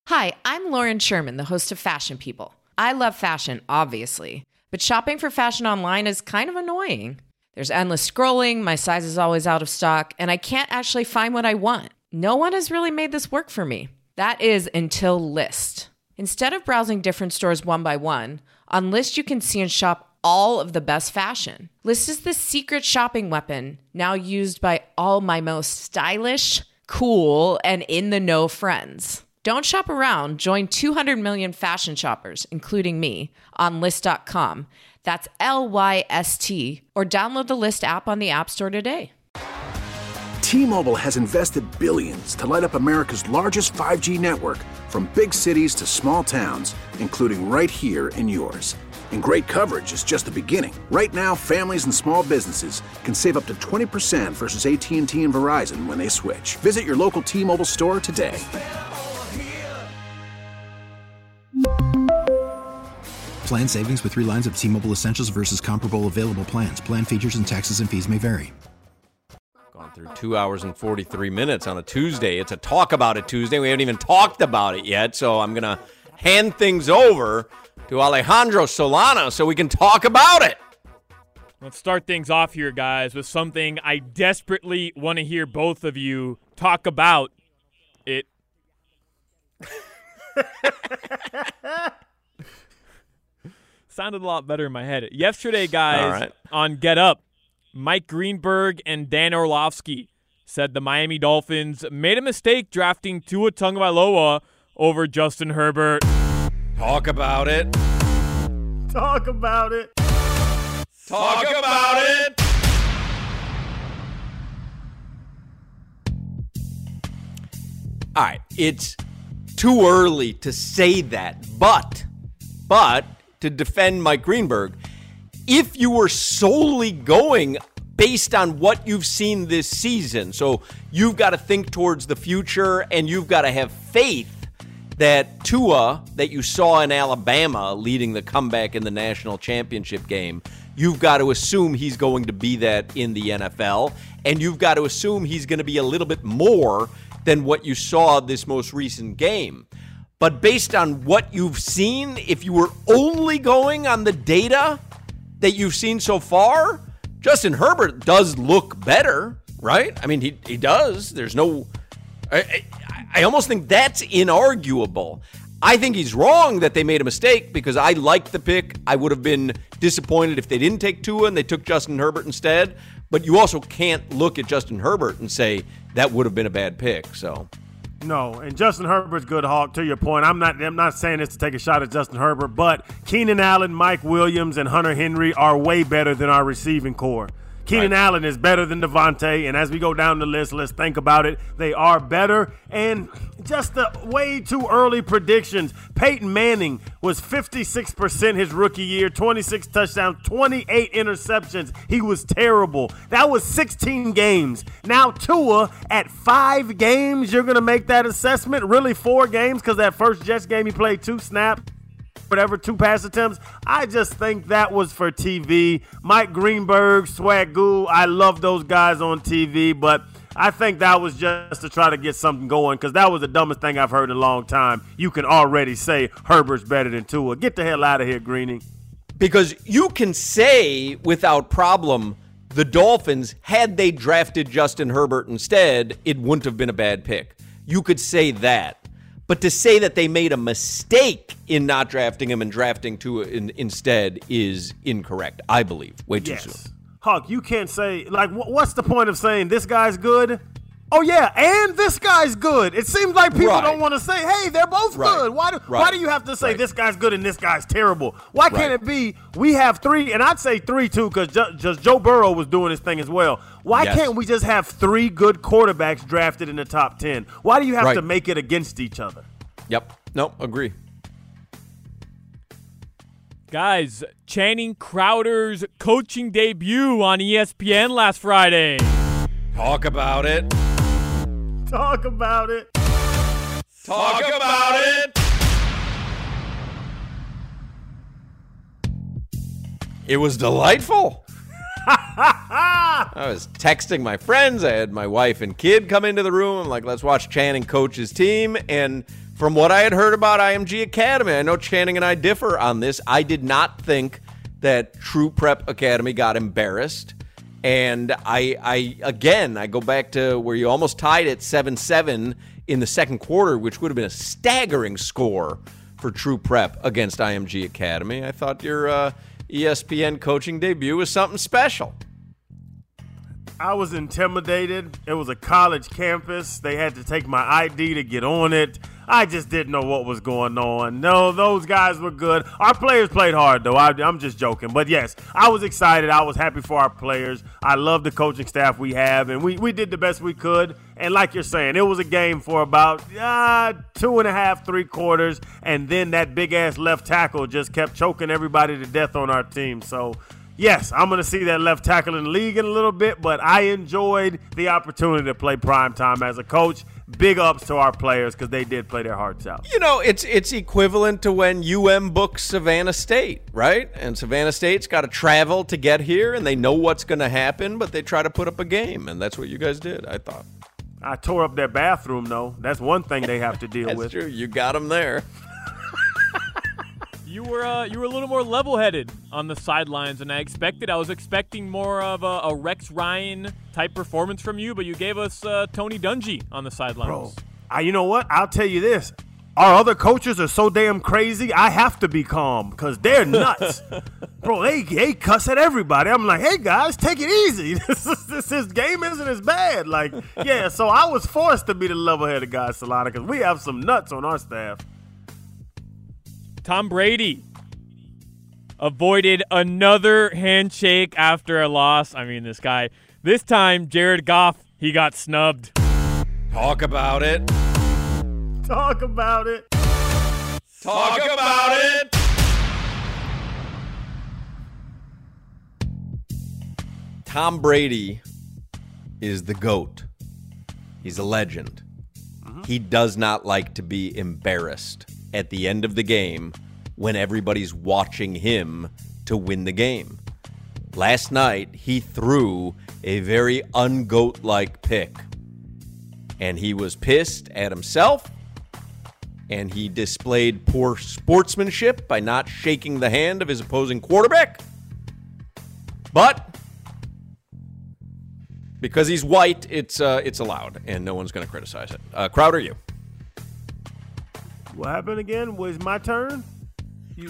Hi, I'm Lauren Sherman, the host of Fashion People. I love fashion, obviously, but shopping for fashion online is kind of annoying. There's endless scrolling, my size is always out of stock, and I can't actually find what I want. No one has really made this work for me. That is until Lyst. Instead of browsing different stores one by one, on Lyst you can see and shop all of the best fashion. Lyst is the secret shopping weapon, now used by all my most stylish, cool, and in-the-know friends. Don't shop around. Join 200 million fashion shoppers, including me, on Lyst.com. That's Lyst, or download the Lyst app on the App Store today. T-Mobile has invested billions to light up America's largest 5G network, from big cities to small towns, including right here in yours. And great coverage is just the beginning. Right now, families and small businesses can save up to 20% versus AT&T and Verizon when they switch. Visit your local T-Mobile store today. Plan savings with 3 lines of T-Mobile Essentials versus comparable available plans. Plan features and taxes and fees may vary. Gone through 2 hours and 43 minutes on a Tuesday. It's a Talk About It Tuesday. We haven't even talked about it yet, so I'm going to hand things over to Alejandro Solana so we can talk about it. Let's start things off here, guys, with something I desperately want to hear both of you talk about. It. Sounded a lot better in my head. Yesterday, guys, on Get Up, Mike Greenberg and Dan Orlovsky said the Miami Dolphins made a mistake drafting Tua Tagovailoa over Justin Herbert. Talk about it. Talk about it. Talk about it. All right, it's too early to say that, but to defend Mike Greenberg, if you were solely going based on what you've seen this season, so you've got to think towards the future and you've got to have faith that Tua, that you saw in Alabama leading the comeback in the national championship game, you've got to assume he's going to be that in the NFL, and you've got to assume he's going to be a little bit more than what you saw this most recent game. But based on what you've seen, if you were only going on the data that you've seen so far, Justin Herbert does look better, right? I mean, he does. There's no... I almost think that's inarguable. I think he's wrong that they made a mistake because I liked the pick. I would have been disappointed if they didn't take Tua and they took Justin Herbert instead. But you also can't look at Justin Herbert and say that would have been a bad pick, so... No, and Justin Herbert's good, Hawk. To your point, I'm not saying this to take a shot at Justin Herbert, but Keenan Allen, Mike Williams, and Hunter Henry are way better than our receiving core. Keenan Allen is better than Devontae, and as we go down the list, let's think about it. They are better, and just the way too early predictions. Peyton Manning was 56% his rookie year, 26 touchdowns, 28 interceptions. He was terrible. That was 16 games. Now Tua, at 5 games, you're going to make that assessment? Really 4 games because that first Jets game he played 2 snaps. 2 pass attempts. I just think that was for TV. Mike Greenberg, Swagoo, I love those guys on TV, but I think that was just to try to get something going because that was the dumbest thing I've heard in a long time. You can already say Herbert's better than Tua. Get the hell out of here, Greening. Because you can say without problem the Dolphins, had they drafted Justin Herbert instead, it wouldn't have been a bad pick. You could say that. But to say that they made a mistake in not drafting him and drafting Tua instead is incorrect, I believe. Way too soon. Huck, you can't say, like, what's the point of saying this guy's good? Oh, yeah, and this guy's good. It seems like people don't want to say, hey, they're both good. Why do you have to say this guy's good and this guy's terrible? Why can't it be we have 3, and I'd say 3 too because just Joe Burrow was doing his thing as well. Why can't we just have 3 good quarterbacks drafted in the top 10? Why do you have to make it against each other? Yep. No, agree. Guys, Channing Crowder's coaching debut on ESPN last Friday. Talk about it. Talk about it. Talk about it. It was delightful. I was texting my friends. I had my wife and kid come into the room. I'm like, let's watch Channing coach his team. And from what I had heard about IMG Academy, I know Channing and I differ on this. I did not think that True Prep Academy got embarrassed. And I go back to where you almost tied it 7-7 in the second quarter, which would have been a staggering score for True Prep against IMG Academy. I thought your ESPN coaching debut was something special. I was intimidated. It was a college campus. They had to take my ID to get on it. I just didn't know what was going on. No, those guys were good. Our players played hard, though. I'm just joking. But, yes, I was excited. I was happy for our players. I love the coaching staff we have, and we did the best we could. And like you're saying, it was a game for about 2.5, 3 quarters, and then that big-ass left tackle just kept choking everybody to death on our team. So, yes, I'm going to see that left tackle in the league in a little bit, but I enjoyed the opportunity to play primetime as a coach. Big ups to our players because they did play their hearts out. You know, it's equivalent to when UM books Savannah State, right? And Savannah State's got to travel to get here, and they know what's going to happen, but they try to put up a game, and that's what you guys did, I thought. I tore up their bathroom, though. That's one thing they have to deal That's with. That's true. You got them there. You were a little more level-headed on the sidelines than I expected. I was expecting more of a Rex Ryan type performance from you, but you gave us Tony Dungy on the sidelines. Bro, you know what? I'll tell you this. Our other coaches are so damn crazy, I have to be calm because they're nuts. Bro, they cuss at everybody. I'm like, hey, guys, take it easy. This game isn't as bad. Like, yeah, so I was forced to be the level-headed guy, Solana, because we have some nuts on our staff. Tom Brady avoided another handshake after a loss. I mean, this guy. This time, Jared Goff, he got snubbed. Talk about it. Talk about it. Talk about it. Tom Brady is the GOAT. He's a legend. He does not like to be embarrassed at the end of the game when everybody's watching him to win the game. Last night, he threw a very un-GOAT-like pick. And he was pissed at himself, and he displayed poor sportsmanship by not shaking the hand of his opposing quarterback. But because he's white, it's allowed, and no one's going to criticize it. Crowder, you. What happened again? Was my turn? You.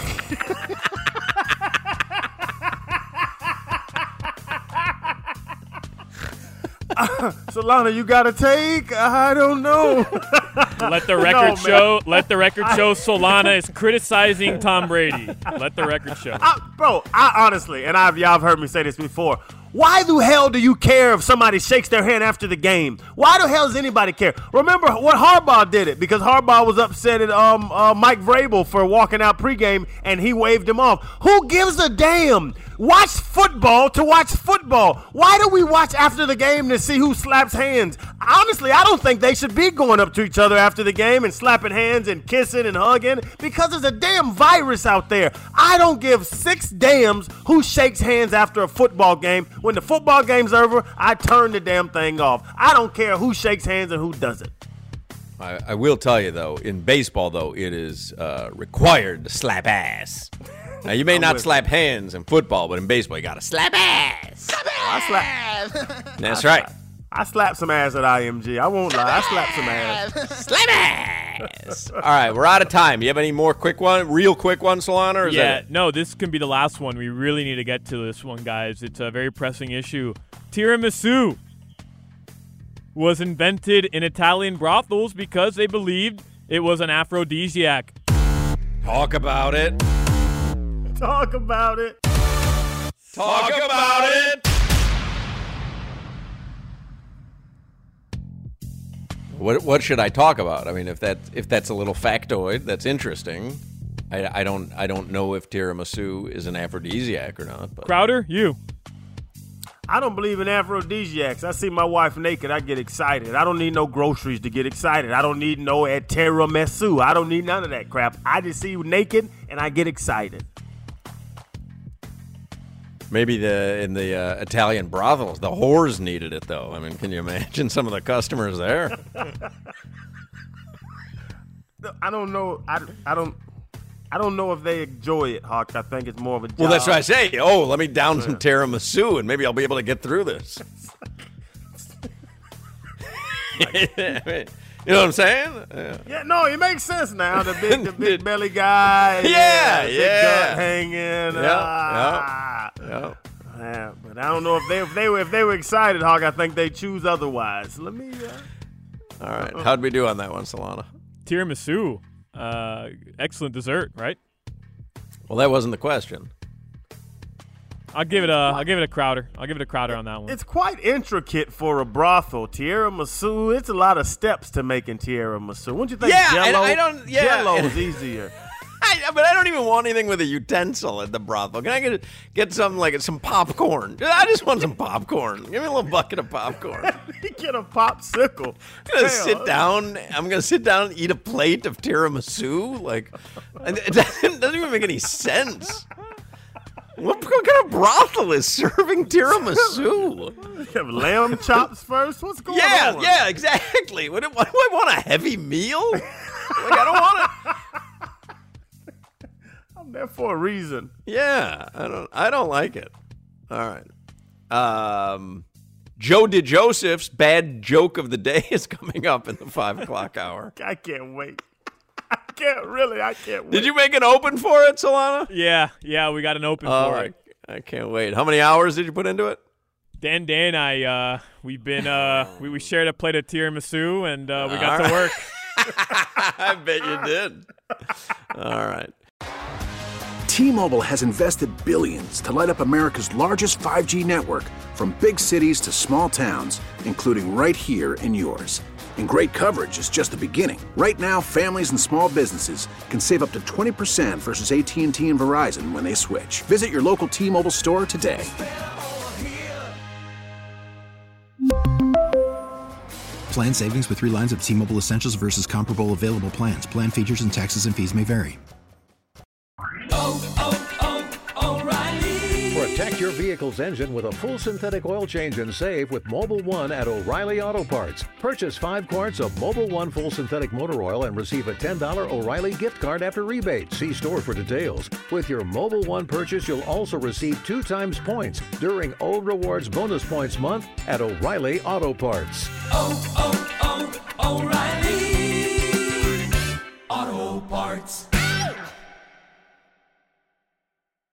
Solana, you got a take? I don't know. Let the record show. Let the record show. Solana is criticizing Tom Brady. Let the record show. Bro, I honestly, and y'all have heard me say this before. Why the hell do you care if somebody shakes their hand after the game? Why the hell does anybody care? Remember what Harbaugh did it because Harbaugh was upset at Mike Vrabel for walking out pregame and he waved him off. Who gives a damn? Watch football to watch football. Why do we watch after the game to see who slaps hands? Honestly, I don't think they should be going up to each other after the game and slapping hands and kissing and hugging because there's a damn virus out there. I don't give 6 damns who shakes hands after a football game. When the football game's over, I turn the damn thing off. I don't care who shakes hands and who doesn't. I will tell you, though, in baseball, though, it is required to slap ass. Now, you may not slap hands in football, but in baseball, you got to slap ass. Slap ass. That's right. I slapped some ass at IMG. I won't lie. I slapped some ass. Slap ass. All right, we're out of time. You have any more real quick ones, Solana? Or is that it? No, this can be the last one. We really need to get to this one, guys. It's a very pressing issue. Tiramisu was invented in Italian brothels because they believed it was an aphrodisiac. Talk about it. Talk about it. Talk about it. What should I talk about? I mean, if that's a little factoid, that's interesting. I don't know if tiramisu is an aphrodisiac or not. But. Crowder, you. I don't believe in aphrodisiacs. I see my wife naked, I get excited. I don't need no groceries to get excited. I don't need no tiramisu. I don't need none of that crap. I just see you naked and I get excited. Maybe in the Italian brothels, the whores needed it, though. I mean, can you imagine some of the customers there? I don't know. I don't know if they enjoy it, Hawk. I think it's more of a job. Well, that's what I say. Oh, let me down some tiramisu, and maybe I'll be able to get through this. You know what I'm saying? Yeah, no, it makes sense now. The big belly guy. Yeah. Gut hanging. Yeah. Yeah, but I don't know if they were excited, Hawk. I think they choose otherwise. Let me. All right, how'd we do on that one, Solana? Tiramisu, excellent dessert, right? Well, that wasn't the question. I'll give it a Crowder. I'll give it a Crowder on that one. It's quite intricate for a brothel. Tiramisu, it's a lot of steps to making tiramisu. Wouldn't you think Jello? Jello is easier. But I don't even want anything with a utensil at the brothel. Can I get some popcorn? I just want some popcorn. Give me a little bucket of popcorn. Get a popsicle. I'm gonna sit down and eat a plate of tiramisu. Like, it doesn't even make any sense. What kind of brothel is serving tiramisu? You have lamb chops first? What's going on? Yeah, exactly. What do I want, a heavy meal? Like, I don't want it. I'm there for a reason. Yeah, I don't like it. All right. Joe DeJoseph's bad joke of the day is coming up in the 5 o'clock hour. I can't wait. I can't wait. Did you make an open for it, Solana? Yeah, we got an open for it. I can't wait. How many hours did you put into it? Dan, we've been we shared a plate of tiramisu and we got to work. I bet you did. All right. T-Mobile has invested billions to light up America's largest 5G network, from big cities to small towns, including right here in yours. And great coverage is just the beginning. Right now, families and small businesses can save up to 20% versus AT&T and Verizon when they switch. Visit your local T-Mobile store today. Plan savings with 3 lines of T-Mobile Essentials versus comparable available plans. Plan features and taxes and fees may vary. Protect your vehicle's engine with a full synthetic oil change and save with Mobil 1 at O'Reilly Auto Parts. Purchase 5 quarts of Mobil 1 full synthetic motor oil and receive a $10 O'Reilly gift card after rebate. See store for details. With your Mobil 1 purchase, you'll also receive 2 times points during O Rewards Bonus Points Month at O'Reilly Auto Parts. O'Reilly.